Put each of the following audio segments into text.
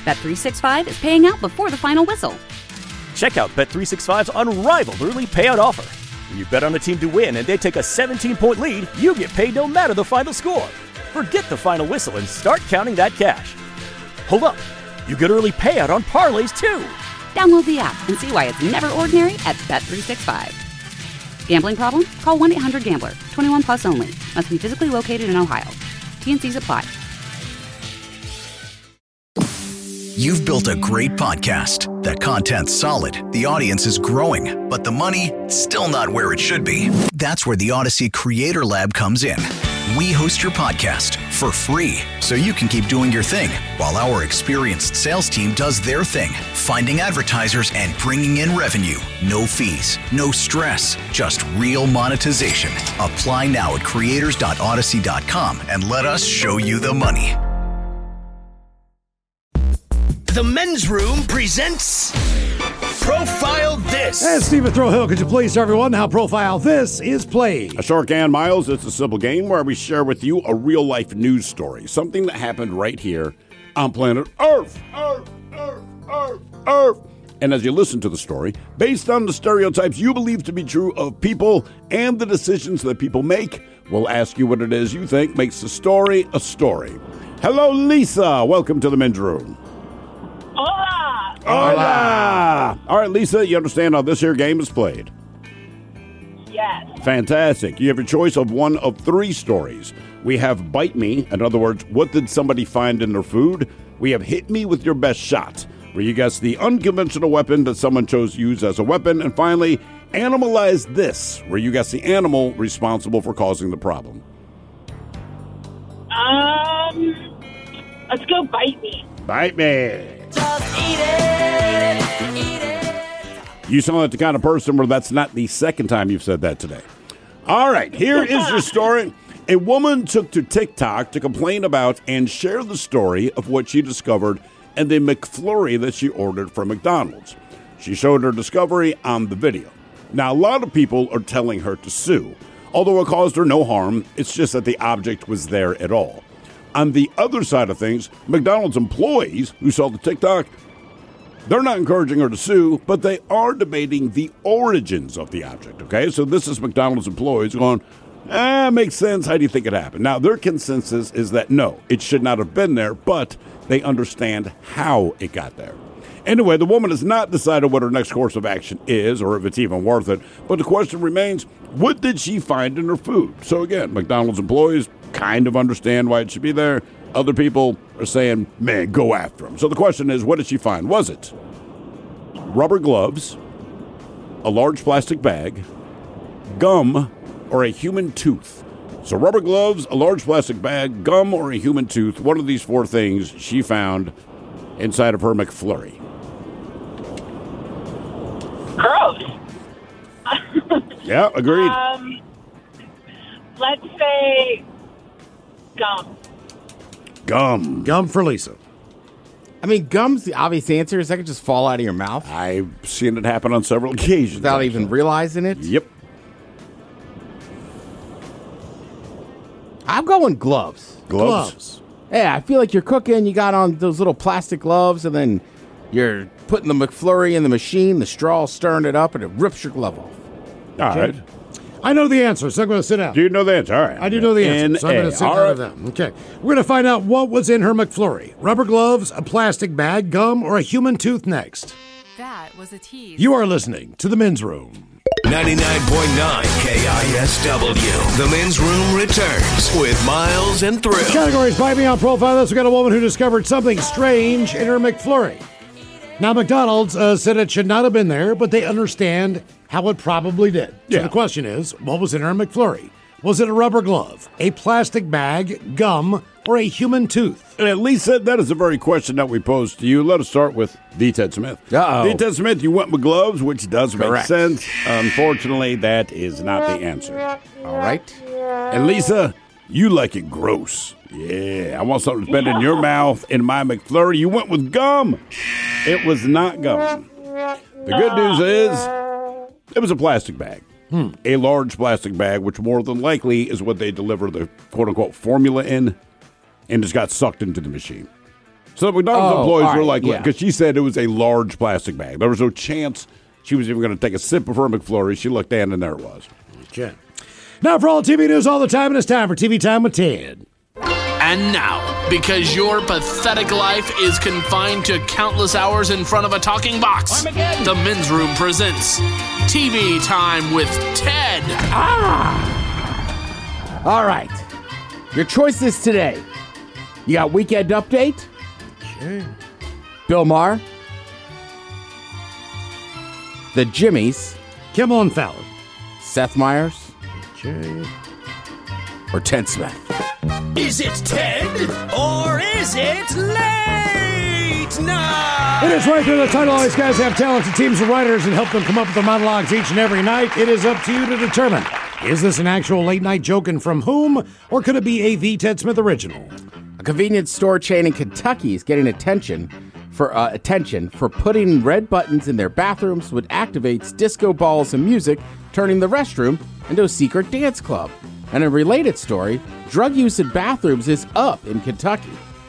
Bet365 is paying out before the final whistle. Check out Bet365's unrivaled early payout offer. When you bet on a team to win and they take a 17-point lead, you get paid no matter the final score. Forget the final whistle and start counting that cash. Hold up. You get early payout on parlays, too. Download the app and see why it's never ordinary at Bet365. Gambling problem? Call 1-800-GAMBLER. 21 plus only. Must be physically located in Ohio. T&Cs apply. You've built a great podcast. The content's solid, the audience is growing, but the money, still not where it should be. That's where the Odyssey Creator Lab comes in. We host your podcast for free, so you can keep doing your thing, while our experienced sales team does their thing, finding advertisers and bringing in revenue. No fees, no stress, just real monetization. Apply now at creators.odyssey.com and let us show you the money. The Men's Room presents Profile This. And Stephen Throwhill, could you please tell everyone how Profile This is played? A short and Miles, it's a simple game where we share with you a real-life news story, something that happened right here on planet Earth. And as you listen to the story, based on the stereotypes you believe to be true of people and the decisions that people make, we'll ask you what it is you think makes the story a story. Hello, Lisa. Welcome to the Men's Room. Hola! Hola! All right, Lisa, you understand how this here game is played? Yes. Fantastic. You have your choice of one of three stories. We have Bite Me, in other words, what did somebody find in their food? We have Hit Me with Your Best Shot, where you guess the unconventional weapon that someone chose to use as a weapon. And finally, Animalize This, where you guess the animal responsible for causing the problem. Let's go Bite Me. Bite Me. Just eat it, eat it. You sound like the kind of person where that's not the second time you've said that today. All right, here is your story. A woman took to TikTok to complain about and share the story of what she discovered in the McFlurry that she ordered from McDonald's. She showed her discovery on the video. Now, a lot of people are telling her to sue. Although it caused her no harm, it's just that the object was there at all. On the other side of things, McDonald's employees who saw the TikTok, they're not encouraging her to sue, but they are debating the origins of the object, okay? So this is McDonald's employees going, makes sense. How do you think it happened? Now, their consensus is that no, it should not have been there, but they understand how it got there. Anyway, the woman has not decided what her next course of action is or if it's even worth it, but the question remains, what did she find in her food? So again, McDonald's employees kind of understand why it should be there. Other people are saying, man, go after them. So the question is, what did she find? Was it rubber gloves, a large plastic bag, gum, or a human tooth? So rubber gloves, a large plastic bag, gum, or a human tooth. One of these four things she found inside of her McFlurry. Gross. Yeah, agreed. Let's say gum. Gum for Lisa. I mean, gum's the obvious answer. Is that could just fall out of your mouth I've seen it happen on several occasions. without even realizing it? Yep. I'm going gloves. Gloves. Yeah, I feel like you're cooking. You got on those little plastic gloves, and then you're putting the McFlurry in the machine, the straw stirring it up, and it rips your glove off. All right. I know the answer, so I'm going to sit down. Do you know the answer? All right. I do know the answer, so I'm going to sit down of them. Okay. We're going to find out what was in her McFlurry. Rubber gloves, a plastic bag, gum, or a human tooth next. That was a tease. You are listening to The Men's Room. 99.9 KISW. The Men's Room returns with Miles and Thrill. Categories Bite Me on Profile This. We got a woman who discovered something strange in her McFlurry. Now, McDonald's said it should not have been there, but they understand how it probably did. So the question is, what was in her McFlurry? Was it a rubber glove, a plastic bag, gum, or a human tooth? And Lisa, that is the very question that we posed to you. Let us start with D. Ted Smith. Uh-oh. D. Ted Smith, you went with gloves, which does make Correct. sense. Unfortunately, that is not the answer. All right. And Lisa, you like it gross. Yeah, I want something that's been in your mouth in my McFlurry. You went with gum. It was not gum. The good news is it was a plastic bag. A large plastic bag, which more than likely is what they deliver the quote-unquote formula in, and just got sucked into the machine. So the McDonald's employees all were right, like, yeah. because she said it was a large plastic bag. There was no chance she was even going to take a sip of her McFlurry. She looked in, and there it was. Okay. Now for all TV news all the time, it's time for TV Time with Ted. And now, because your pathetic life is confined to countless hours in front of a talking box, the Men's Room presents TV Time with Ted. All right. Your choices today. You got Weekend Update. Okay. Bill Maher. The Jimmies. Kimmel and Fallon. Seth Meyers. Okay. Or Ted Smith. Is it Ted or is it late night? It is right there. The title. All these guys have talented teams of writers and help them come up with their monologues each and every night. It is up to you to determine. Is this an actual late night joke and from whom? Or could it be a The Ted Smith original? A convenience store chain in Kentucky is getting attention for putting red buttons in their bathrooms, which activates disco balls and music, turning the restroom into a secret dance club. And a related story, drug use in bathrooms is up in Kentucky.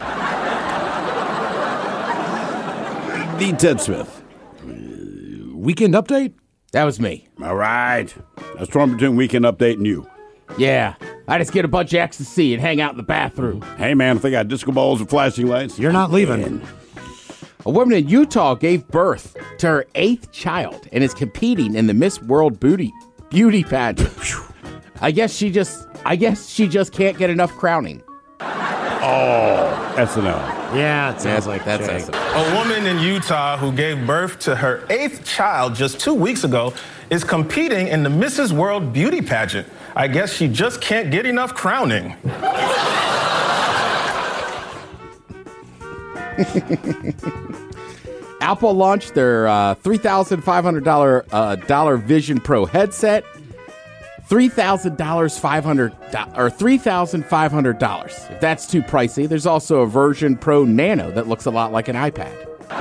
The Ted Smith. Weekend Update? That was me. All right. That's torn between Weekend Update and you. Yeah, I just get a bunch of ecstasy and hang out in the bathroom. Hey, man, if they got disco balls and flashing lights, You're not leaving. A woman in Utah gave birth to her 8th child and is competing in the Miss World beauty pageant. I guess she just can't get enough crowning. Oh, SNL. Yeah, it sounds like that's Jake. SNL. A woman in Utah who gave birth to her 8th child just 2 weeks ago is competing in the Mrs. World beauty pageant. I guess she just can't get enough crowning. Apple launched their $3,500 Vision Pro headset. $3,500. If that's too pricey, there's also a Version Pro Nano that looks a lot like an iPad.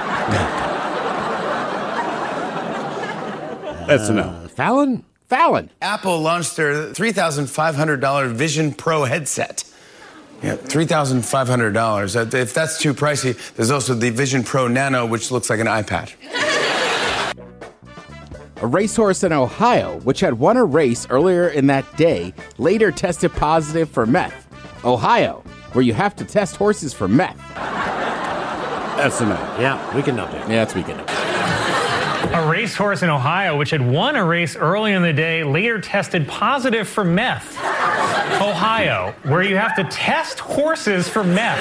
SNL. Fallon? Fallon. Apple launched their $3,500 Vision Pro headset. Yeah, $3,500. If that's too pricey, there's also the Vision Pro Nano, which looks like an iPad. A racehorse in Ohio, which had won a race earlier in that day, later tested positive for meth. Ohio, where you have to test horses for meth. SNL. Yeah, Weekend Update. Yeah, that's Weekend Update. A racehorse in Ohio, which had won a race early in the day, later tested positive for meth. Ohio, where you have to test horses for meth.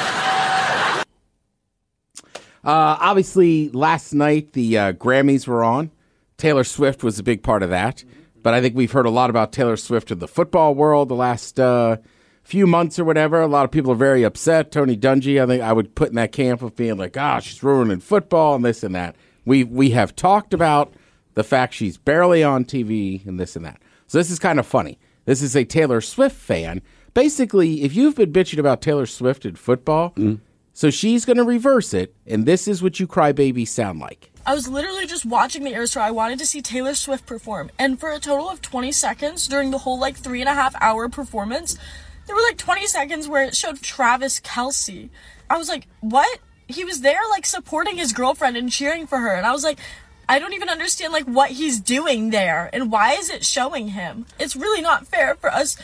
Obviously, last night the Grammys were on. Taylor Swift was a big part of that. But I think we've heard a lot about Taylor Swift in the football world the last few months or whatever. A lot of people are very upset. Tony Dungy, I think I would put in that camp of being like, she's ruining football and this and that. We have talked about the fact she's barely on TV and this and that. So this is kind of funny. This is a Taylor Swift fan. Basically, if you've been bitching about Taylor Swift in football, so she's going to reverse it, and this is what you crybabies sound like. I was literally just watching the air show. I wanted to see Taylor Swift perform. And for a total of 20 seconds during the whole 3.5 hour performance, there were 20 seconds where it showed Travis Kelce. I was like, what? He was there supporting his girlfriend and cheering for her. And I was like, I don't even understand what he's doing there. And why is it showing him? It's really not fair for us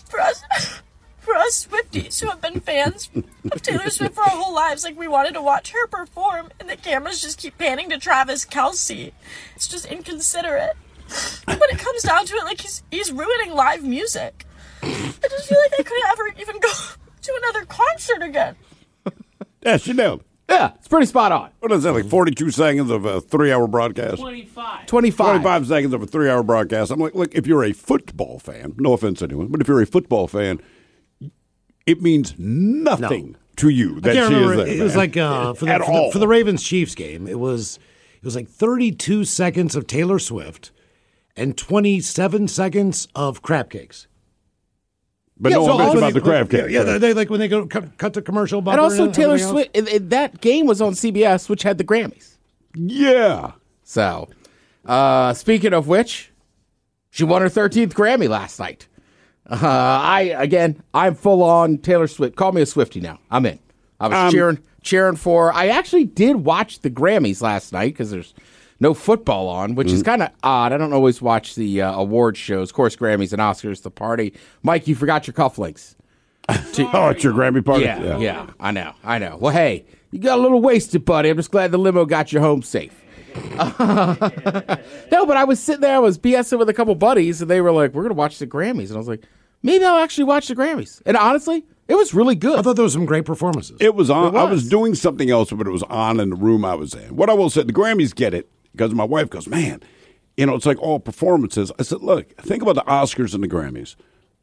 Swifties who have been fans of Taylor Swift for our whole lives. We wanted to watch her perform, and the cameras just keep panning to Travis Kelce. It's just inconsiderate. When it comes down to it, he's ruining live music. I just feel like I couldn't ever even go to another concert again. Yeah, she nailed it. Yeah, it's pretty spot on. What is that, 42 seconds of a 3-hour broadcast? 25 seconds of a 3-hour broadcast. I'm like, look, if you're a football fan, no offense to anyone, but if you're a football fan, it means nothing to you that she is there. It was for the Ravens-Chiefs game, it was 32 seconds of Taylor Swift and 27 seconds of crab cakes. But no one mentioned about the crab cake. Yeah, they when they go cut the commercial bumper. And also Taylor Swift. That game was on CBS, which had the Grammys. Yeah. So, speaking of which, she won her 13th Grammy last night. I'm full on Taylor Swift. Call me a Swiftie now. I'm in. I was cheering for. I actually did watch the Grammys last night because there's no football on, which is kind of odd. I don't always watch the award shows. Of course, Grammys and Oscars, the party. Mike, you forgot your cufflinks. It's your Grammy party? Yeah, I know. Well, hey, you got a little wasted, buddy. I'm just glad the limo got you home safe. No, but I was sitting there, I was BSing with a couple buddies, and they were like, we're going to watch the Grammys. And I was like, maybe I'll actually watch the Grammys. And honestly, it was really good. I thought there was some great performances. It was on. I was doing something else, but it was on in the room I was in. What I will say, the Grammys get it, because my wife goes, man, it's like all performances. I said, look, think about the Oscars and the Grammys.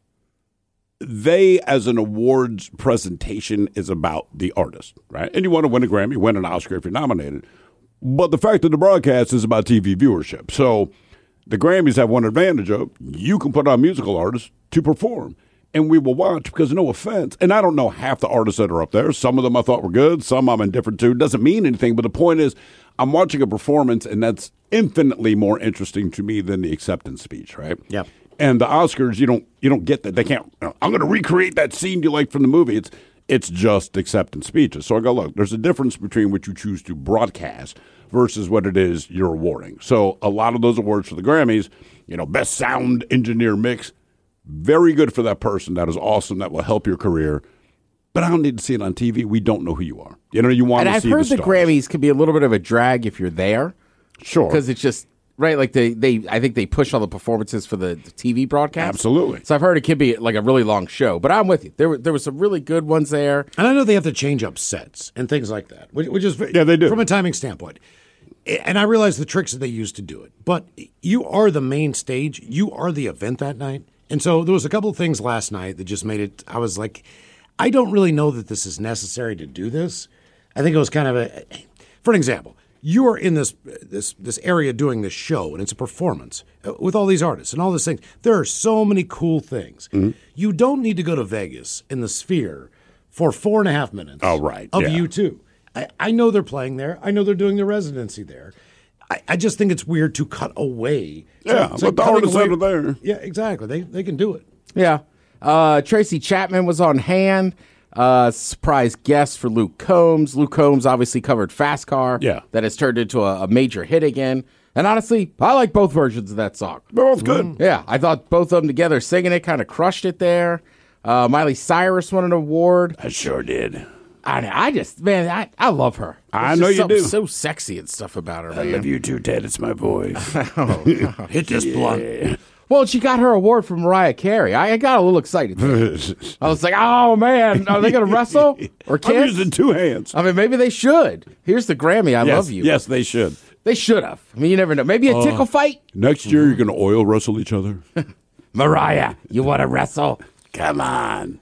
They, as an awards presentation, is about the artist, right? And you want to win a Grammy, win an Oscar if you're nominated. But the fact of the broadcast is about TV viewership. So the Grammys have one advantage of you can put on musical artists to perform. And we will watch because, no offense, and I don't know half the artists that are up there. Some of them I thought were good. Some I'm indifferent to. Doesn't mean anything. But the point is, I'm watching a performance, and that's infinitely more interesting to me than the acceptance speech, right? Yep. And the Oscars, you don't get that. They can't. I'm going to recreate that scene you like from the movie. It's just acceptance speeches. So I go, look, there's a difference between what you choose to broadcast versus what it is you're awarding. So a lot of those awards for the Grammys, best sound engineer mix, very good for that person. That is awesome. That will help your career. But I don't need to see it on TV. We don't know who you are. You want to see the stars. And I've heard the Grammys can be a little bit of a drag if you're there. Sure. Because it's just, right, like I think they push all the performances for the TV broadcast. Absolutely. So I've heard it can be like a really long show. But I'm with you. There were some really good ones there. And I know they have to change up sets and things like that, which is they do. From a timing standpoint. And I realize the tricks that they use to do it. But you are the main stage. You are the event that night. And so there was a couple of things last night that just made it, I was like, I don't really know that this is necessary to do this. I think it was kind of for an example, you are in this area doing this show, and it's a performance with all these artists and all these things. There are so many cool things. Mm-hmm. You don't need to go to Vegas in the Sphere for 4.5 minutes of U2. I know they're playing there. I know they're doing their residency there. I just think it's weird to cut away. But the artists are there. Yeah, exactly. They can do it. Yeah. Tracy Chapman was on hand. Surprise guest for Luke Combs. Luke Combs obviously covered Fast Car. Yeah. That has turned into a major hit again. And honestly, I like both versions of that song. They're both good. Yeah, I thought both of them together singing it kind of crushed it there. Miley Cyrus won an award. I sure did. I just, man, I love her. I know you do. So sexy and stuff about her, man. I love you too, Ted. It's my voice. Hit this blunt. Well, she got her award from Mariah Carey. I got a little excited. I was like, oh, man, are they going to wrestle or kiss? I'm using two hands. I mean, maybe they should. Here's the Grammy. I love you. Yes, they should. They should have. I mean, you never know. Maybe a tickle fight? Next year, you're going to oil wrestle each other. Mariah, you want to wrestle? Come on.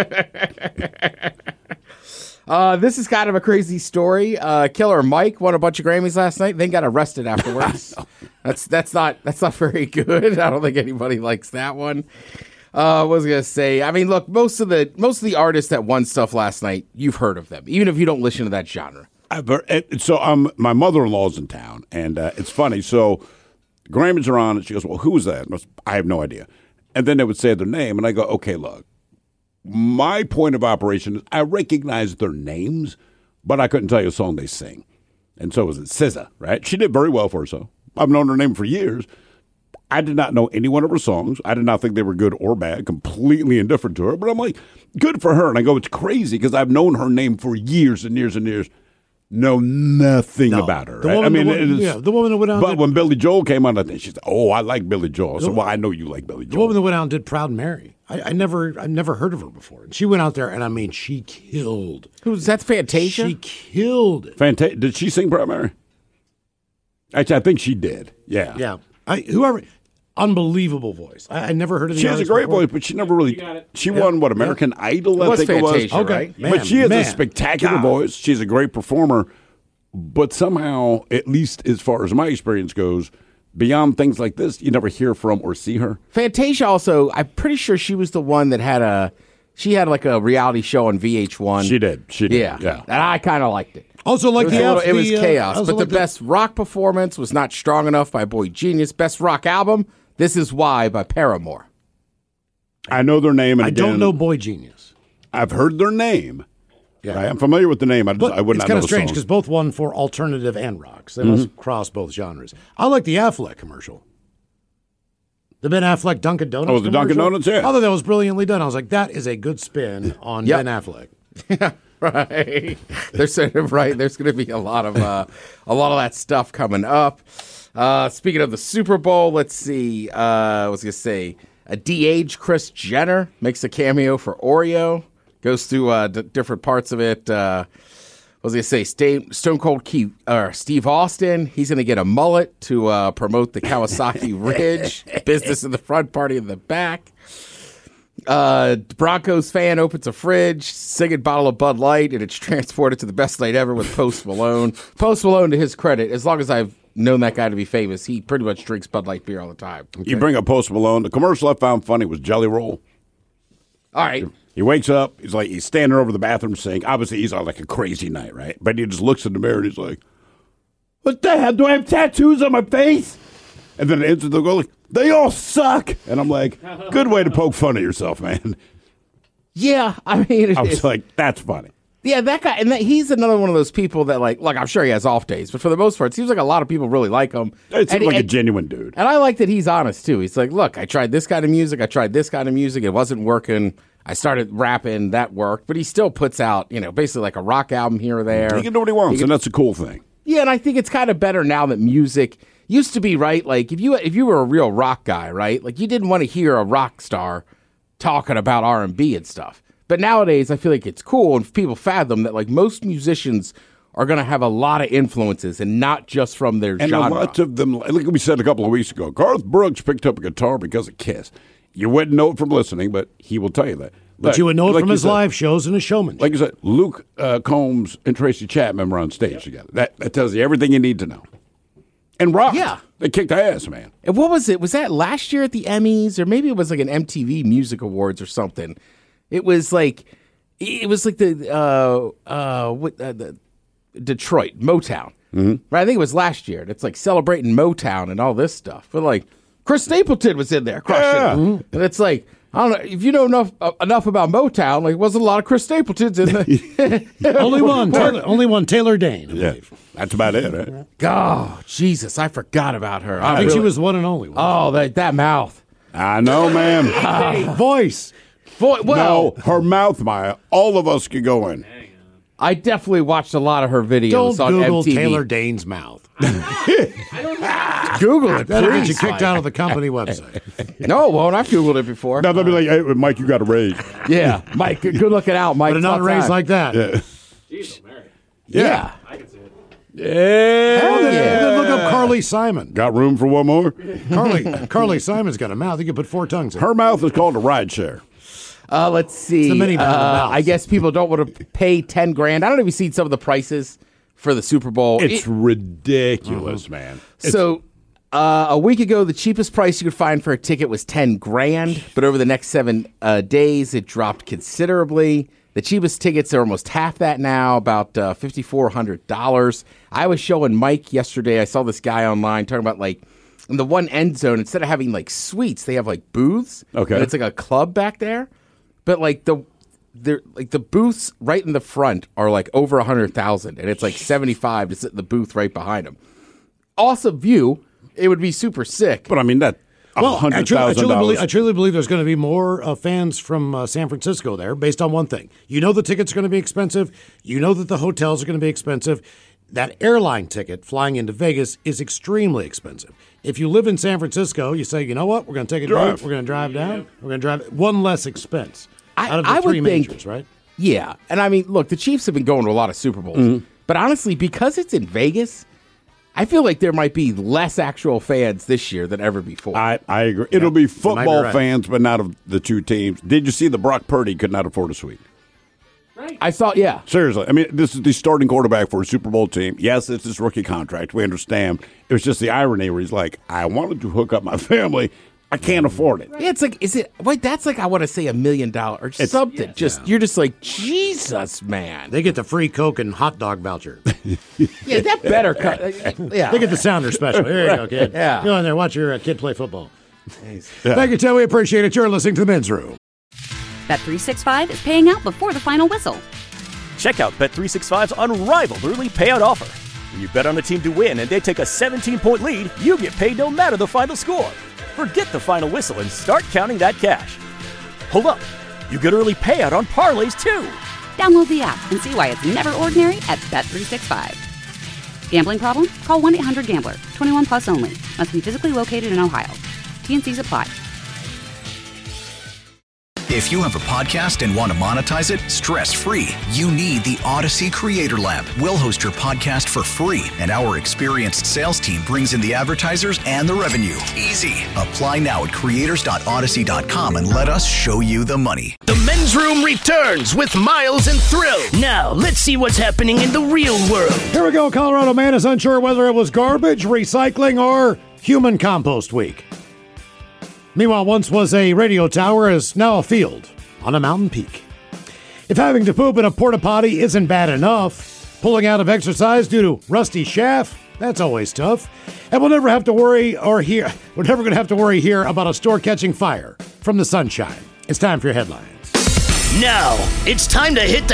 This is kind of a crazy story. Killer Mike won a bunch of Grammys last night, then got arrested afterwards. That's not very good. I don't think anybody likes that one. What was I gonna say? I mean, look, most of the artists that won stuff last night, you've heard of them, even if you don't listen to that genre. My mother-in-law's in town, and it's funny. So Grammys are on, and she goes, "Well, who's that?" I have no idea. And then they would say their name, and I go, "Okay, look. My point of operation is I recognize their names, but I couldn't tell you a song they sing." And so was it SZA, right? She did very well for herself. I've known her name for years. I did not know any one of her songs. I did not think they were good or bad, completely indifferent to her. But I'm like, good for her. And I go, it's crazy because I've known her name for years and years and years. Know nothing about her. Right? The woman that went out. But when Billy Joel came on, I think she said, "Oh, I like Billy Joel." So, I know you like Billy Joel. The woman that went out and did Proud Mary. I never heard of her before. And she went out there, and I mean, she killed. Who's that? Fantasia. She killed it. Did she sing Proud Mary? Actually, I think she did. Yeah. Yeah. Unbelievable voice. I never heard of the She has a great voice, but she never really. She won American Idol, I think it was. Okay, right? But she has a spectacular voice. She's a great performer. But somehow, at least as far as my experience goes, beyond things like this, you never hear from or see her. Fantasia also, I'm pretty sure she was the one that had like a reality show on VH1. She did. Yeah. And I kind of liked it. Also, like it was chaos. But the best rock performance was Not Strong Enough by Boy Genius. Best rock album, This Is Why by Paramore. I know their name. And I don't know Boy Genius. I've heard their name, Yeah. Right, I'm familiar with the name. I would It's not know kind the of strange song. because both won for alternative and rock. So they must cross both genres. I like the Affleck commercial. The Ben Affleck Dunkin' Donuts. Oh, the Dunkin' commercial. Donuts, yeah. I thought that was brilliantly done. I was like, that is a good spin on Yep. Ben Affleck. Right. They're sort of right. There's going to be a lot of that stuff coming up. Speaking of the Super Bowl, let's see. I was going to say a de-aged Kris Jenner makes a cameo for Oreo. Goes through different parts of it. I was going to say Stone Cold Steve Austin. He's going to get a mullet to promote the Kawasaki Ridge. Business in the front, party in the back. Broncos fan opens a fridge, singing bottle of Bud Light, and it's transported to the best night ever with Post Malone. Post Malone, to his credit, as long as I've known that guy to be famous, he pretty much drinks Bud Light beer all the time. You bring up Post Malone. The commercial I found funny was Jelly Roll. All right. He wakes up. He's standing over the bathroom sink. Obviously, he's on like a crazy night, right? But he just looks in the mirror and he's like, "What the hell? Do I have tattoos on my face?" And then instantly they'll go like, "They all suck." And I'm like, good way to poke fun at yourself, man. Yeah, I mean, I was like, that's funny. Yeah, that guy, and he's another one of those people that like I'm sure he has off days, but for the most part, it seems like a lot of people really like him. It seems like a genuine dude. And I like that he's honest, too. He's like, look, I tried this kind of music, it wasn't working. I started rapping, that worked, but he still puts out, basically like a rock album here or there. He can do what he wants, and that's a cool thing. Yeah, and I think it's kind of better now that music used to be, right, like if you were a real rock guy, right, like you didn't want to hear a rock star talking about R&B and stuff. But nowadays, I feel like it's cool, and people fathom that like most musicians are going to have a lot of influences, and not just from their genre. And lots of them, like we said a couple of weeks ago, Garth Brooks picked up a guitar because of Kiss. You wouldn't know it from listening, but he will tell you that. But you would know it from his live shows and his showmanship. Like you said, Luke Combs and Tracy Chapman were on stage together. That tells you everything you need to know. And rock. Yeah. They kicked ass, man. And what was it? Was that last year at the Emmys? Or maybe it was like an MTV Music Awards or something. It was like the Detroit, Motown. Mm-hmm. Right? I think it was last year. And it's like celebrating Motown and all this stuff. But like, Chris Stapleton was in there crushing it. Mm-hmm. And it's like, I don't know, if you know enough about Motown, like, wasn't a lot of Chris Stapletons in there. only one, Taylor Dane. Yeah, that's about it, right? Oh, Jesus, I forgot about her. I think she was the one and only one. Oh, that mouth. I know, man. Voice. No, her mouth, Maya. All of us could go in. I definitely watched a lot of her videos Don't on Google MTV. Taylor Dane's mouth. Google it, That'll get please, you kicked Mike. out of the company website. No, it won't. I've Googled it before. No, they'll be like, hey, Mike, you got a raise. Yeah, Mike, good looking out, Mike. But not a raise like that. Yeah. Jeez, Mary. Yeah. I can see it. Yeah. Hell yeah. Then look up Carly Simon. Got room for one more? Carly Simon's got a mouth. You can put 4 tongues in. Her mouth is called a ride share. Let's see. the mini mouth. I guess people don't want to pay $10,000. I don't know if you've seen some of the prices for the Super Bowl. It's ridiculous, man. So a week ago, the cheapest price you could find for a ticket was $10,000, but over the next 7 days, it dropped considerably. The cheapest tickets are almost half that now, about $5,400. I was showing Mike yesterday. I saw this guy online talking about like in the one end zone, instead of having like suites, they have like booths. Okay, and it's like a club back there, but like the booths right in the front are like over 100,000, and it's like 75 to sit in the booth right behind them. Awesome view. It would be super sick. But I mean that. $100,000. I truly believe there's going to be more fans from San Francisco there based on one thing. You know the tickets are going to be expensive. You know that the hotels are going to be expensive. That airline ticket flying into Vegas is extremely expensive. If you live in San Francisco, you say, you know what, we're going to take a drive. We're going to drive down. We're going to drive. One less expense out of the three majors, right? Yeah. And I mean, look, the Chiefs have been going to a lot of Super Bowls. But honestly, because it's in Vegas, I feel like there might be less actual fans this year than ever before. I agree. It'll be football fans, but not of the two teams. Did you see the Brock Purdy could not afford a suite? Right. I saw, yeah. Seriously. I mean, this is the starting quarterback for a Super Bowl team. Yes, it's his rookie contract. We understand. It was just the irony where he's like, I wanted to hook up my family. I can't afford it. Yeah, it's like, that's like, I want to say $1 million or something. You're just like, Jesus, man. They get the free Coke and hot dog voucher. Yeah, that better cut. Yeah. They get the Sounder special. Here you go, kid. Yeah. Go in there, watch your kid play football. Thank you, Tim. We appreciate it. You're listening to The Men's Room. Bet365 is paying out before the final whistle. Check out Bet365's unrivaled early payout offer. When you bet on a team to win and they take a 17-point lead, you get paid no matter the final score. Forget the final whistle and start counting that cash. Hold up. You get early payout on parlays, too. Download the app and see why it's never ordinary at Bet365. Gambling problem? Call 1-800-GAMBLER. 21 plus only. Must be physically located in Ohio. T&Cs apply. If you have a podcast and want to monetize it stress-free, you need the Odyssey Creator Lab. We'll host your podcast for free, and our experienced sales team brings in the advertisers and the revenue. Easy. Apply now at creators.odyssey.com and let us show you the money. The Men's Room returns with Miles and Thrill. Now, let's see what's happening in the real world. Here we go. Colorado man is unsure whether it was garbage, recycling, or human compost week. Meanwhile, once was a radio tower is now a field on a mountain peak. If having to poop in a porta potty isn't bad enough, pulling out of exercise due to rusty shaft, that's always tough. And we'll never have to worry we're never going to have to worry here about a store catching fire from the sunshine. It's time for your headlines. Now, it's time to hit the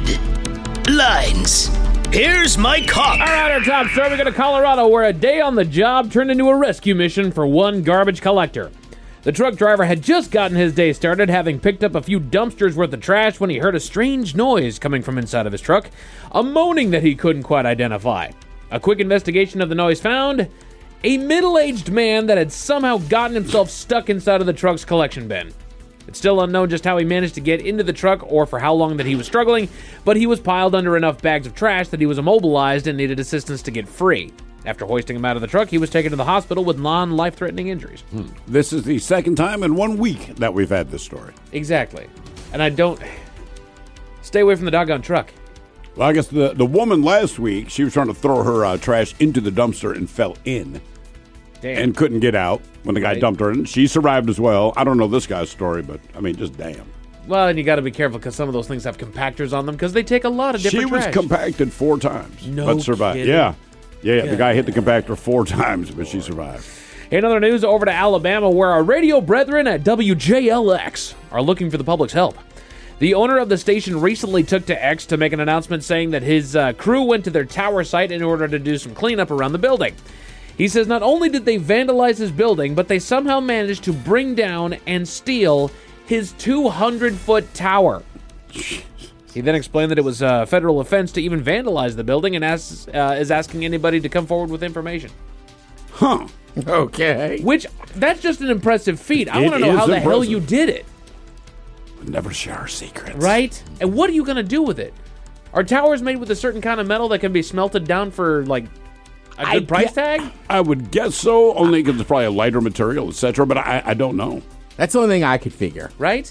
headlines. Here's Mike Hawk. All right, our top story, we go to Colorado, where a day on the job turned into a rescue mission for one garbage collector. The truck driver had just gotten his day started, having picked up a few dumpsters worth of trash when he heard a strange noise coming from inside of his truck, a moaning that he couldn't quite identify. A quick investigation of the noise found a middle-aged man that had somehow gotten himself stuck inside of the truck's collection bin. It's still unknown just how he managed to get into the truck or for how long that he was struggling, but he was piled under enough bags of trash that he was immobilized and needed assistance to get free. After hoisting him out of the truck, he was taken to the hospital with non-life-threatening injuries. This is the second time in 1 week that we've had this story. Exactly. And I don't... Stay away from the doggone truck. Well, I guess the woman last week, she was trying to throw her trash into the dumpster and fell in. Damn. And couldn't get out when the guy dumped her in. She survived as well. I don't know this guy's story, but, I mean, just damn. Well, and you got to be careful because some of those things have compactors on them because they take a lot of different trash. She was compacted 4 times, no but survived. kidding. Yeah, the guy hit the compactor 4 times, but she survived. In other news, over to Alabama, where our radio brethren at WJLX are looking for the public's help. The owner of the station recently took to X to make an announcement saying that his crew went to their tower site in order to do some cleanup around the building. He says not only did they vandalize his building, but they somehow managed to bring down and steal his 200-foot tower. He then explained that it was a federal offense to even vandalize the building and is asking anybody to come forward with information. Huh. Okay. Which, that's just an impressive feat. I want to know how the hell you did it. We'll never share our secrets. Right? And what are you going to do with it? Are towers made with a certain kind of metal that can be smelted down for, like, a good price tag? I would guess so, only because it's probably a lighter material, etc., but I don't know. That's the only thing I could figure. Right?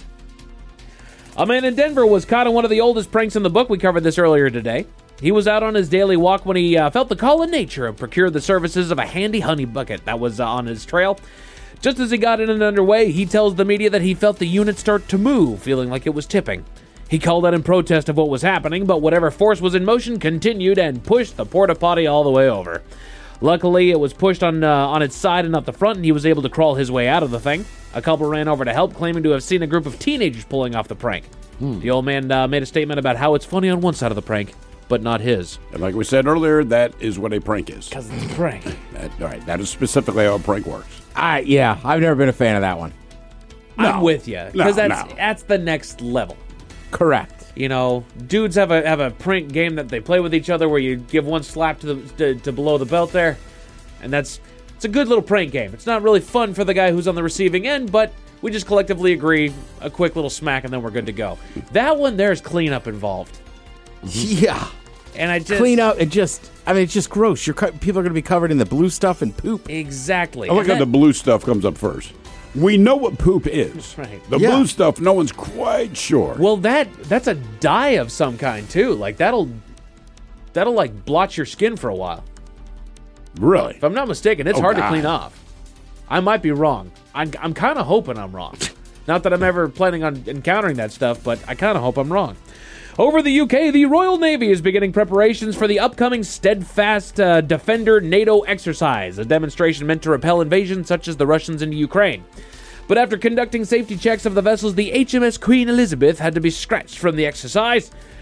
A man in Denver was caught in one of the oldest pranks in the book. We covered this earlier today. He was out on his daily walk when he felt the call of nature and procured the services of a handy honey bucket that was on his trail. Just as he got in and underway, he tells the media that he felt the unit start to move, feeling like it was tipping. He called out in protest of what was happening, but whatever force was in motion continued and pushed the porta potty all the way over. Luckily, it was pushed on its side and not the front, and he was able to crawl his way out of the thing. A couple ran over to help, claiming to have seen a group of teenagers pulling off the prank. The old man made a statement about how it's funny on one side of the prank, but not his. And like we said earlier, that is what a prank is. Because it's a prank. That is specifically how a prank works. Yeah, I've never been a fan of that one. I'm with you. Because that's the next level. Correct. You know, dudes have a prank game that they play with each other where you give one slap to below the belt there, and it's a good little prank game. It's not really fun for the guy who's on the receiving end, but we just collectively agree a quick little smack and then we're good to go. That one, there's cleanup involved. Yeah. And I just... Clean up, it's just gross. People are going to be covered in the blue stuff and poop. Exactly. I like how the blue stuff comes up first. We know what poop is. Right. The blue stuff, no one's quite sure. Well, that's a dye of some kind, too. Like, that'll like, blotch your skin for a while. Really? If I'm not mistaken, it's hard to clean off. I might be wrong. I'm kind of hoping I'm wrong. Not that I'm ever planning on encountering that stuff, but I kind of hope I'm wrong. Over the UK, the Royal Navy is beginning preparations for the upcoming Steadfast Defender NATO exercise, a demonstration meant to repel invasions such as the Russians into Ukraine. But after conducting safety checks of the vessels, the HMS Queen Elizabeth had to be scratched from the exercise.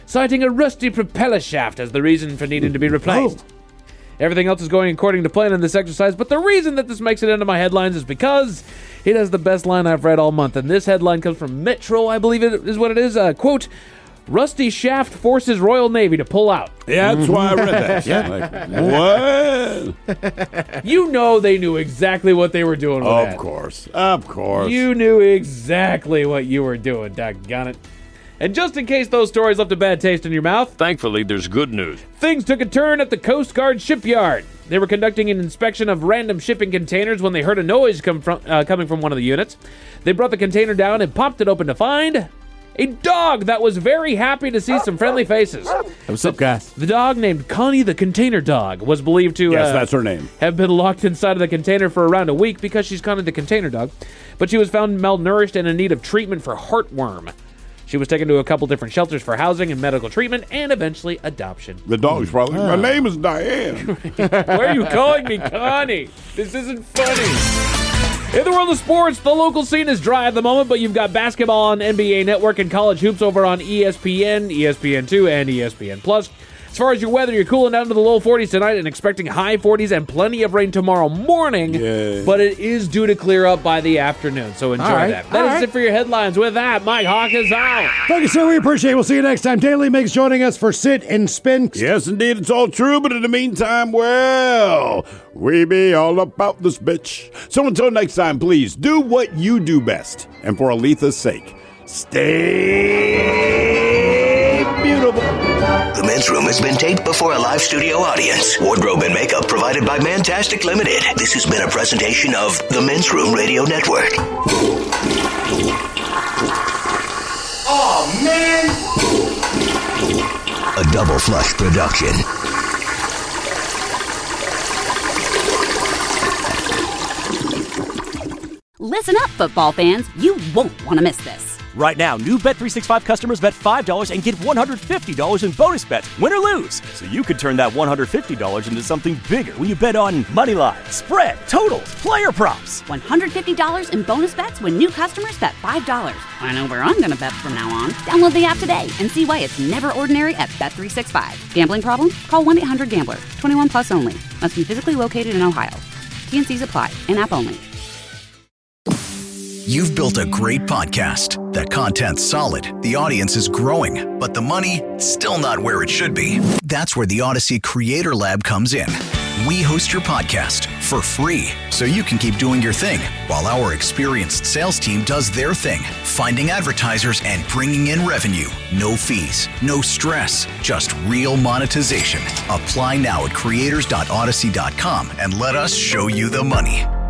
citing a rusty propeller shaft as the reason for needing to be replaced. Everything else is going according to plan in this exercise, but the reason that this makes it into my headlines is because it has the best line I've read all month, and this headline comes from Metro, I believe it is what it is. Quote, Rusty shaft forces Royal Navy to pull out. Yeah, that's why I read that. What? You know they knew exactly what they were doing with that. Of course. You knew exactly what you were doing, doggone it. And just in case those stories left a bad taste in your mouth, thankfully there's good news. Things took a turn at the Coast Guard shipyard. They were conducting an inspection of random shipping containers when they heard a noise coming from one of the units. They brought the container down and popped it open to find a dog that was very happy to see some friendly faces. What's up, guys? The dog, named Connie the Container Dog, was believed to yes, that's her name. Have been locked inside of the container for around a week because she's Connie the Container Dog. But she was found malnourished and in need of treatment for heartworm. She was taken to a couple different shelters for housing and medical treatment and eventually adoption. The dog's probably, my name is Diane. Why are you calling me Connie? This isn't funny. In the world of sports, the local scene is dry at the moment, but you've got basketball on NBA Network and college hoops over on ESPN, ESPN2, and ESPN+. As far as your weather, you're cooling down to the low 40s tonight and expecting high 40s and plenty of rain tomorrow morning, but it is due to clear up by the afternoon, so enjoy that. That is it for your headlines. With that, Mike Hawk is out. Thank you, sir. We appreciate it. We'll see you next time. Daily Mix joining us for Sit and Spin. Yes, indeed. It's all true, but in the meantime, well, we be all about this bitch. So until next time, please do what you do best. And for Aletha's sake, stay beautiful. The Men's Room has been taped before a live studio audience. Wardrobe and makeup provided by Mantastic Limited. This has been a presentation of the Men's Room Radio Network. Oh, man! A Double Flush production. Listen up, football fans. You won't want to miss this. Right now, new Bet365 customers bet $5 and get $150 in bonus bets, win or lose. So you could turn that $150 into something bigger when you bet on money line, spread, totals, player props. $150 in bonus bets when new customers bet $5. I know where I'm going to bet from now on. Download the app today and see why it's never ordinary at Bet365. Gambling problem? Call 1-800-GAMBLER. 21 plus only. Must be physically located in Ohio. T&Cs apply. In-app only. You've built a great podcast. That content's solid. The audience is growing, but the money still not where it should be. That's where the Odyssey Creator Lab comes in. We host your podcast for free, so you can keep doing your thing while our experienced sales team does their thing, finding advertisers and bringing in revenue. No fees, no stress, just real monetization. Apply now at creators.odyssey.com and let us show you the money.